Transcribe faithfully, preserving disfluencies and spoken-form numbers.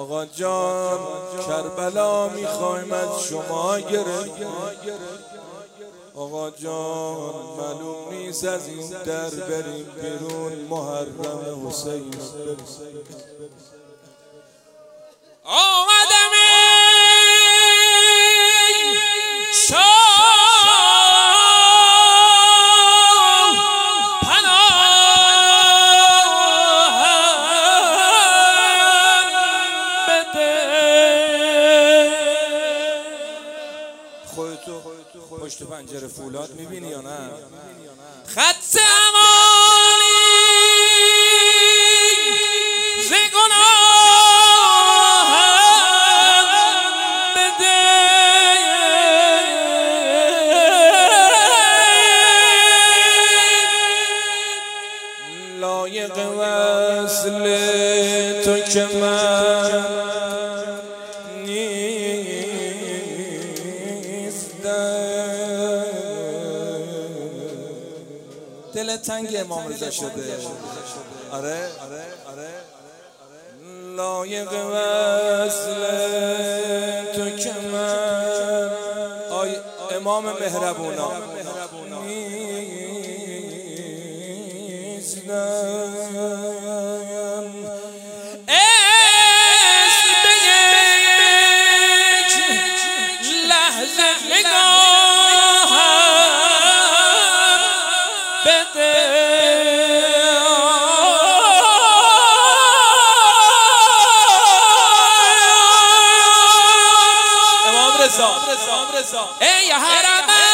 آقا جان کربلا میخوایم از شما گرفت. آقا جان معلوم نیست از این در بریم بیرون محرم حسین آمدم شاه پناه بده. خودتو پشت پنجره فولاد میبینی یا نه؟ خط امانی ز گناهم بده. لایق وصل تو که من دل تنگ امام رضا شده. آره لایق وصل تو که من آی امام مهربونا نیستم. اسم به یک لحظه نگاهم بده. امام رضا ای حرم